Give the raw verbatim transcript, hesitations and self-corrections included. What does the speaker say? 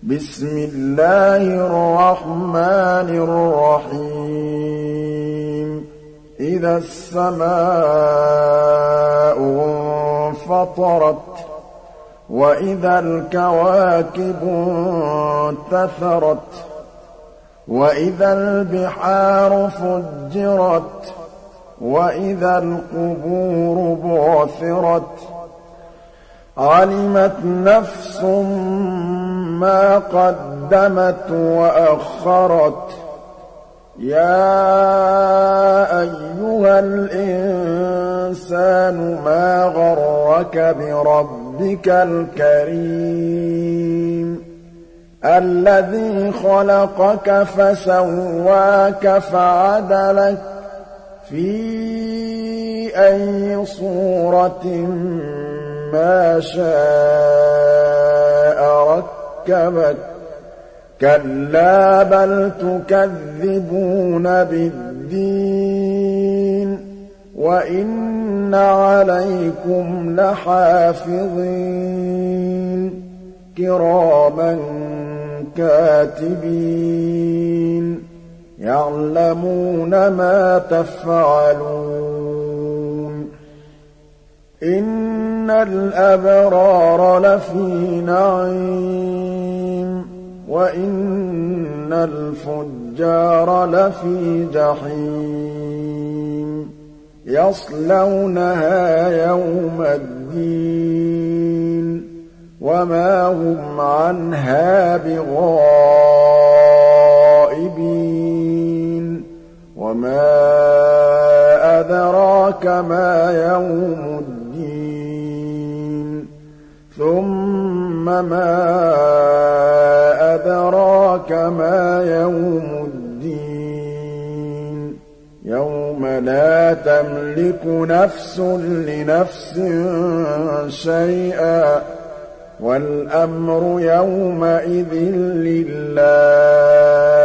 بسم الله الرحمن الرحيم إذا السماء انفطرت وإذا الكواكب انتثرت وإذا البحار فجرت وإذا القبور بعثرت علمت نفس ما قدمت وأخرت يا أيها الإنسان ما غرك بربك الكريم الذي خلقك فسواك فعدلك في أي صورة ما شاء ركبك كلا بل تكذبون بالدين وإن عليكم لحافظين كراما كاتبين يعلمون ما تفعلون إن الأبرار لفي نعيم وإن الفجار لفي جحيم يصلونها يوم الدين وما هم عنها بغائبين وما أدراك ما يوم الدين ثم ما أدراك ما يوم الدين يوم لا تملك نفس لنفس شيئا والأمر يومئذ لله